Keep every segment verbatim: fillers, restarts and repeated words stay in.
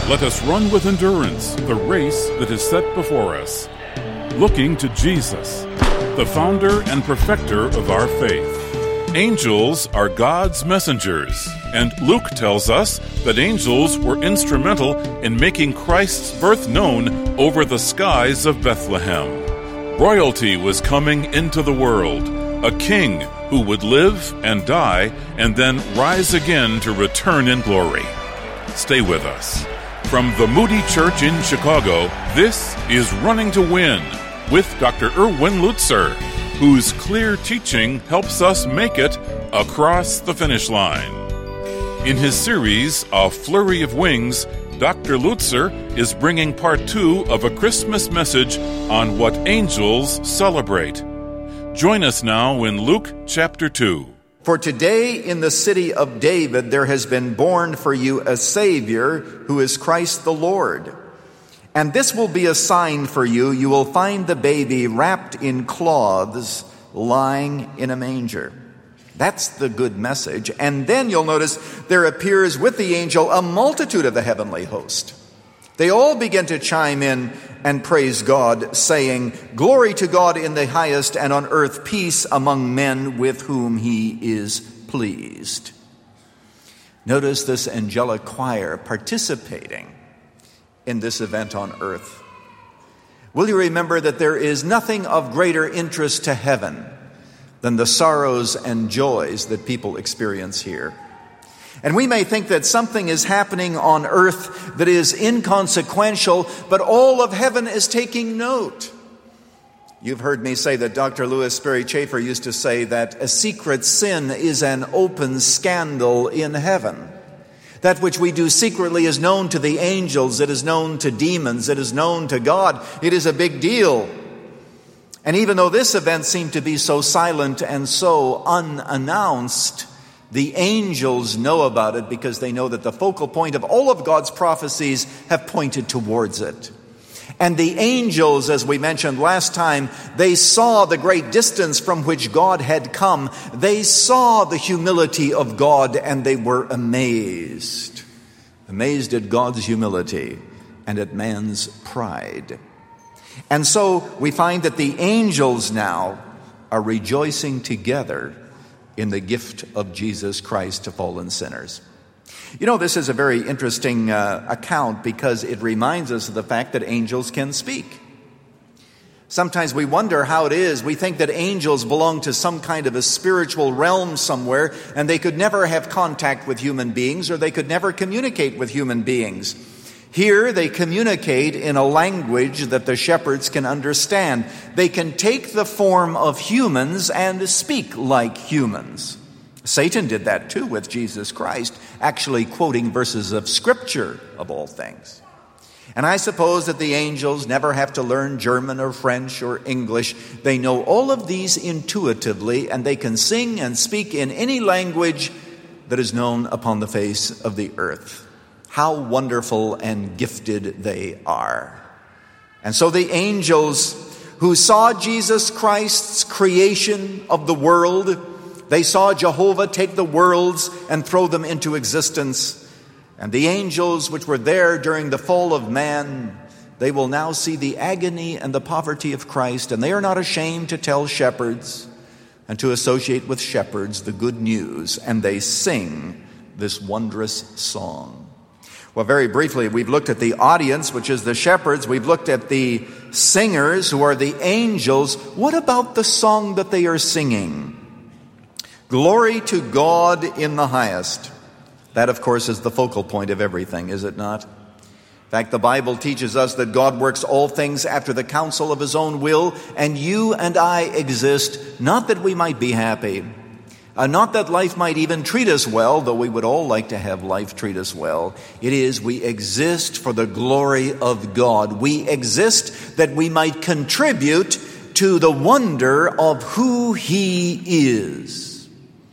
Let us run with endurance the race that is set before us, looking to Jesus, the founder and perfecter of our faith. Angels are God's messengers, and Luke tells us that angels were instrumental in making Christ's birth known over the skies of Bethlehem. Royalty was coming into the world, a king who would live and die and then rise again to return in glory. Stay with us. From the Moody Church in Chicago, this is Running to Win with Doctor Erwin Lutzer, whose clear teaching helps us make it across the finish line. In his series, A Flurry of Wings, Doctor Lutzer is bringing part two of a Christmas message on what angels celebrate. Join us now in Luke chapter two. For today in the city of David there has been born for you a Savior who is Christ the Lord. And this will be a sign for you. You will find the baby wrapped in cloths, lying in a manger. That's the good message. And then you'll notice there appears with the angel a multitude of the heavenly host. They all begin to chime in and praise God, saying, "Glory to God in the highest, and on earth peace among men with whom he is pleased." Notice this angelic choir participating in this event on earth. Will you remember that there is nothing of greater interest to heaven than the sorrows and joys that people experience here? And we may think that something is happening on earth that is inconsequential, but all of heaven is taking note. You've heard me say that Doctor Louis Sperry Chafer used to say that a secret sin is an open scandal in heaven. That which we do secretly is known to the angels, it is known to demons, it is known to God. It is a big deal. And even though this event seemed to be so silent and so unannounced, the angels know about it because they know that the focal point of all of God's prophecies have pointed towards it. And the angels, as we mentioned last time, they saw the great distance from which God had come. They saw the humility of God and they were amazed. Amazed at God's humility and at man's pride. And so we find that the angels now are rejoicing together in the gift of Jesus Christ to fallen sinners. You know, this is a very interesting uh, account because it reminds us of the fact that angels can speak. Sometimes we wonder how it is. We think that angels belong to some kind of a spiritual realm somewhere, and they could never have contact with human beings, or they could never communicate with human beings. Here they communicate in a language that the shepherds can understand. They can take the form of humans and speak like humans. Satan did that too with Jesus Christ, actually quoting verses of Scripture of all things. And I suppose that the angels never have to learn German or French or English. They know all of these intuitively, and they can sing and speak in any language that is known upon the face of the earth. How wonderful and gifted they are. And so the angels who saw Jesus Christ's creation of the world, they saw Jehovah take the worlds and throw them into existence. And the angels which were there during the fall of man, they will now see the agony and the poverty of Christ, and they are not ashamed to tell shepherds and to associate with shepherds the good news, and they sing this wondrous song. Well, very briefly, we've looked at the audience, which is the shepherds. We've looked at the singers, who are the angels. What about the song that they are singing? Glory to God in the highest. That, of course, is the focal point of everything, is it not? In fact, the Bible teaches us that God works all things after the counsel of his own will, and you and I exist not that we might be happy, Uh, not that life might even treat us well, though we would all like to have life treat us well. It is we exist for the glory of God. We exist that we might contribute to the wonder of who he is.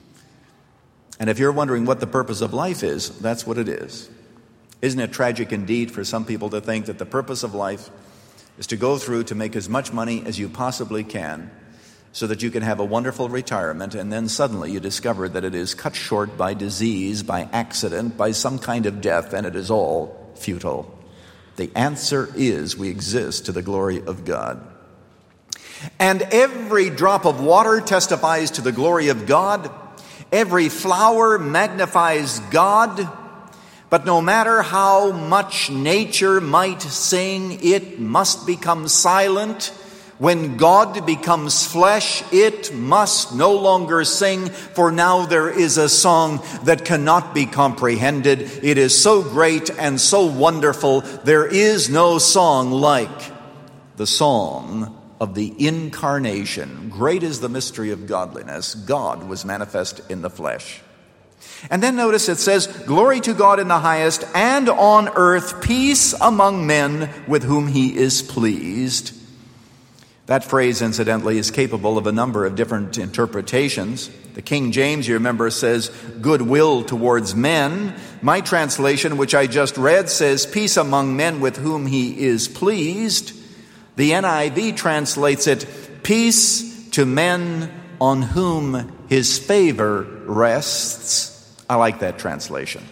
And if you're wondering what the purpose of life is, that's what it is. Isn't it tragic indeed for some people to think that the purpose of life is to go through to make as much money as you possibly can, so that you can have a wonderful retirement, and then suddenly you discover that it is cut short by disease, by accident, by some kind of death, and it is all futile? The answer is we exist to the glory of God. And every drop of water testifies to the glory of God. Every flower magnifies God. But no matter how much nature might sing, it must become silent. When God becomes flesh, it must no longer sing, for now there is a song that cannot be comprehended. It is so great and so wonderful. There is no song like the song of the incarnation. Great is the mystery of godliness. God was manifest in the flesh. And then notice it says, glory to God in the highest, and on earth peace among men with whom he is pleased. That phrase, incidentally, is capable of a number of different interpretations. The King James, you remember, says goodwill towards men. My translation, which I just read, says peace among men with whom he is pleased. The N I V translates it peace to men on whom his favor rests. I like that translation.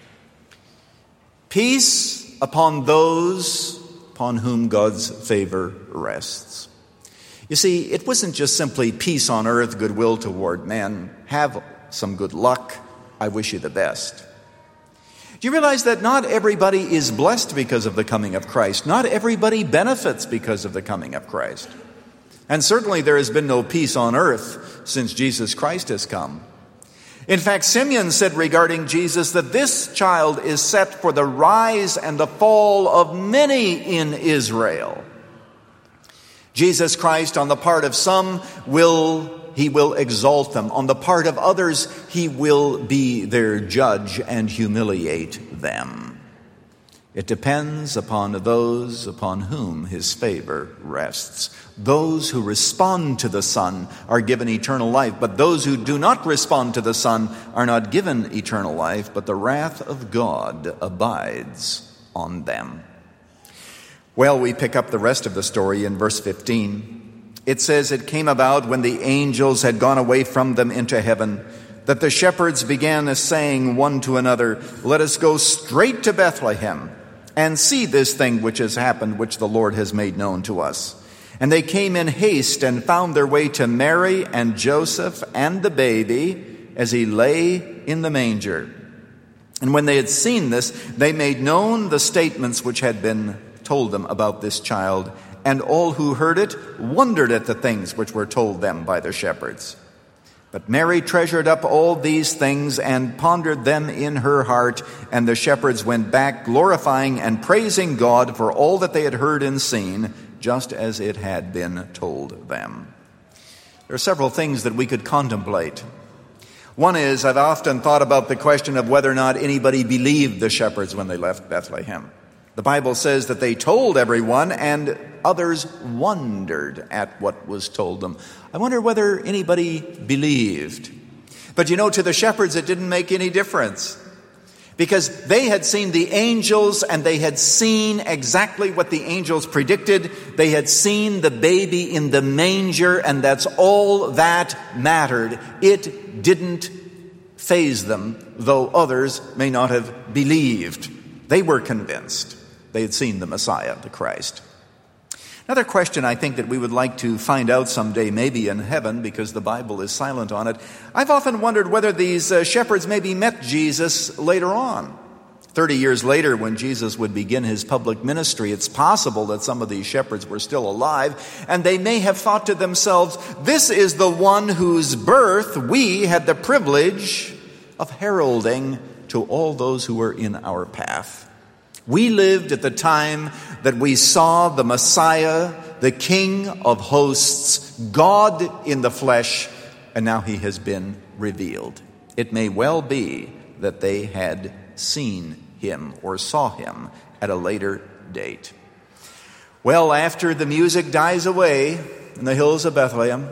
Peace upon those upon whom God's favor rests. You see, it wasn't just simply peace on earth, goodwill toward men. Have some good luck. I wish you the best. Do you realize that not everybody is blessed because of the coming of Christ? Not everybody benefits because of the coming of Christ. And certainly there has been no peace on earth since Jesus Christ has come. In fact, Simeon said regarding Jesus that this child is set for the rise and the fall of many in Israel. Jesus Christ, on the part of some, will he will exalt them. On the part of others, he will be their judge and humiliate them. It depends upon those upon whom his favor rests. Those who respond to the Son are given eternal life, but those who do not respond to the Son are not given eternal life, but the wrath of God abides on them. Well, we pick up the rest of the story in verse fifteen. It says, it came about when the angels had gone away from them into heaven, that the shepherds began saying one to another, let us go straight to Bethlehem and see this thing which has happened, which the Lord has made known to us. And they came in haste and found their way to Mary and Joseph and the baby as he lay in the manger. And when they had seen this, they made known the statements which had been told them about this child, and all who heard it wondered at the things which were told them by the shepherds. But Mary treasured up all these things and pondered them in her heart, and the shepherds went back glorifying and praising God for all that they had heard and seen, just as it had been told them. There are several things that we could contemplate. One is, I've often thought about the question of whether or not anybody believed the shepherds when they left Bethlehem. The Bible says that they told everyone, and others wondered at what was told them. I wonder whether anybody believed. But you know, to the shepherds it didn't make any difference, because they had seen the angels and they had seen exactly what the angels predicted. They had seen the baby in the manger, and that's all that mattered. It didn't faze them, though others may not have believed. They were convinced. They had seen the Messiah, the Christ. Another question I think that we would like to find out someday, maybe in heaven, because the Bible is silent on it. I've often wondered whether these uh, shepherds maybe met Jesus later on. Thirty years later, when Jesus would begin his public ministry, it's possible that some of these shepherds were still alive, and they may have thought to themselves, this is the one whose birth we had the privilege of heralding to all those who were in our path. We lived at the time that we saw the Messiah, the King of hosts, God in the flesh, and now he has been revealed. It may well be that they had seen him or saw him at a later date. Well, after the music dies away in the hills of Bethlehem,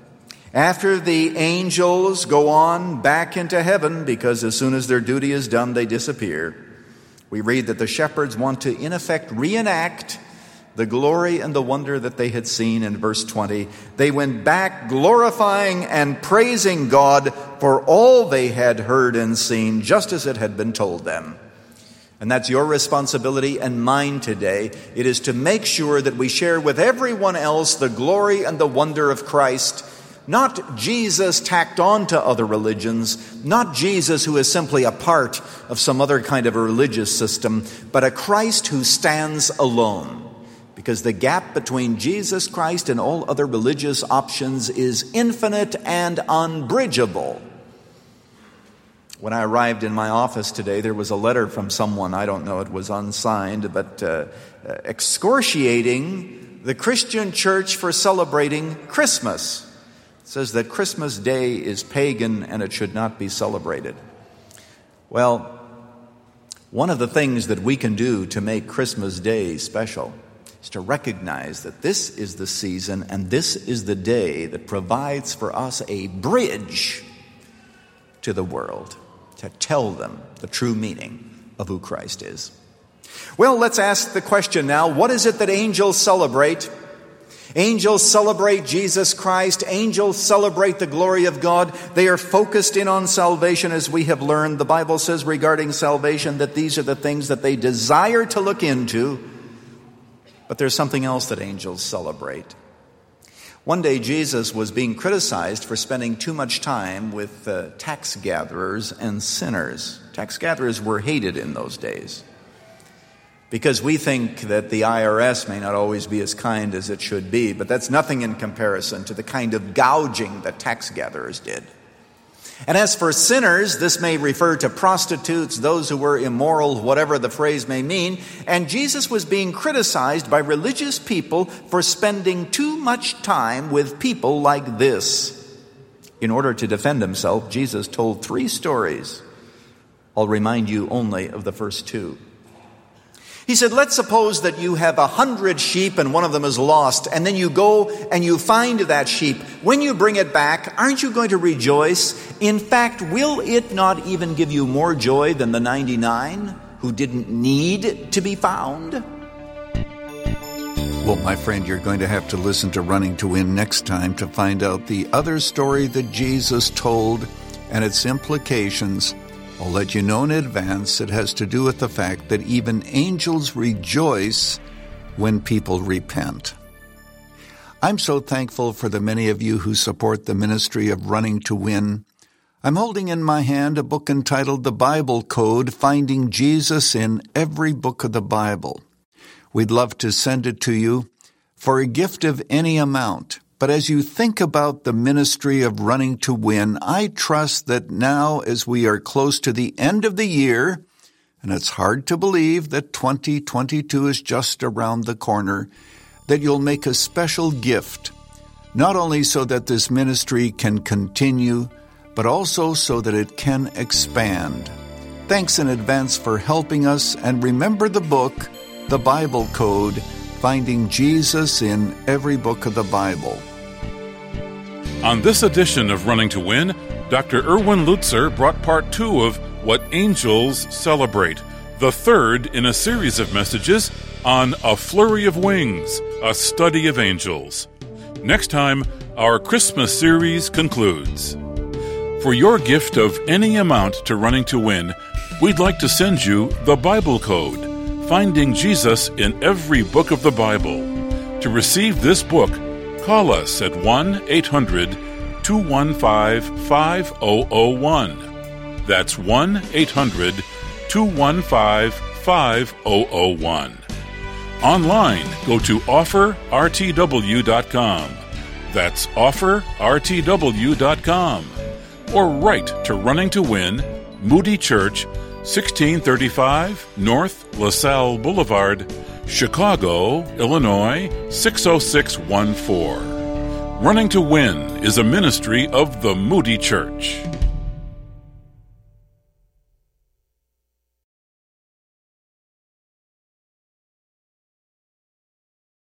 after the angels go on back into heaven, because as soon as their duty is done, they disappear, we read that the shepherds want to, in effect, reenact the glory and the wonder that they had seen in verse twenty. They went back glorifying and praising God for all they had heard and seen, just as it had been told them. And that's your responsibility and mine today. It is to make sure that we share with everyone else the glory and the wonder of Christ, not Jesus tacked on to other religions, not Jesus who is simply a part of some other kind of a religious system, but a Christ who stands alone. Because the gap between Jesus Christ and all other religious options is infinite and unbridgeable. When I arrived in my office today, there was a letter from someone, I don't know, it was unsigned, but uh, excoriating the Christian church for celebrating Christmas. It says that Christmas Day is pagan and it should not be celebrated. Well, one of the things that we can do to make Christmas Day special is to recognize that this is the season and this is the day that provides for us a bridge to the world, to tell them the true meaning of who Christ is. Well, let's ask the question now, what is it that angels celebrate? Angels celebrate Jesus Christ. Angels celebrate the glory of God. They are focused in on salvation, as we have learned. The Bible says regarding salvation that these are the things that they desire to look into. But there's something else that angels celebrate. One day Jesus was being criticized for spending too much time with uh, tax gatherers and sinners. Tax gatherers were hated in those days because we think that the I R S may not always be as kind as it should be, but that's nothing in comparison to the kind of gouging that tax gatherers did. And as for sinners, this may refer to prostitutes, those who were immoral, whatever the phrase may mean. And Jesus was being criticized by religious people for spending too much time with people like this. In order to defend himself, Jesus told three stories. I'll remind you only of the first two. He said, let's suppose that you have a hundred sheep and one of them is lost, and then you go and you find that sheep. When you bring it back, aren't you going to rejoice? In fact, will it not even give you more joy than the ninety-nine who didn't need to be found? Well, my friend, you're going to have to listen to Running to Win next time to find out the other story that Jesus told and its implications. I'll let you know in advance. It has to do with the fact that even angels rejoice when people repent. I'm so thankful for the many of you who support the ministry of Running to Win. I'm holding in my hand a book entitled The Bible Code, Finding Jesus in Every Book of the Bible. We'd love to send it to you for a gift of any amount. But as you think about the ministry of Running to Win, I trust that now as we are close to the end of the year, and it's hard to believe that twenty twenty-two is just around the corner, that you'll make a special gift, not only so that this ministry can continue, but also so that it can expand. Thanks in advance for helping us, and remember the book, The Bible Code, Finding Jesus in Every Book of the Bible. On this edition of Running to Win, Doctor Erwin Lutzer brought part two of What Angels Celebrate, the third in a series of messages on A Flurry of Wings, a study of angels. Next time, our Christmas series concludes. For your gift of any amount to Running to Win, we'd like to send you The Bible Code, Finding Jesus in Every Book of the Bible. To receive this book, call us at one eight hundred two one five five zero zero one. That's one eight hundred two one five five zero zero one. Online, go to offer r t w dot com. That's offer r t w dot com. Or write to Running to Win, Moody Church, sixteen thirty-five North LaSalle Boulevard, Chicago, Illinois, six oh six one four. Running to Win is a ministry of the Moody Church.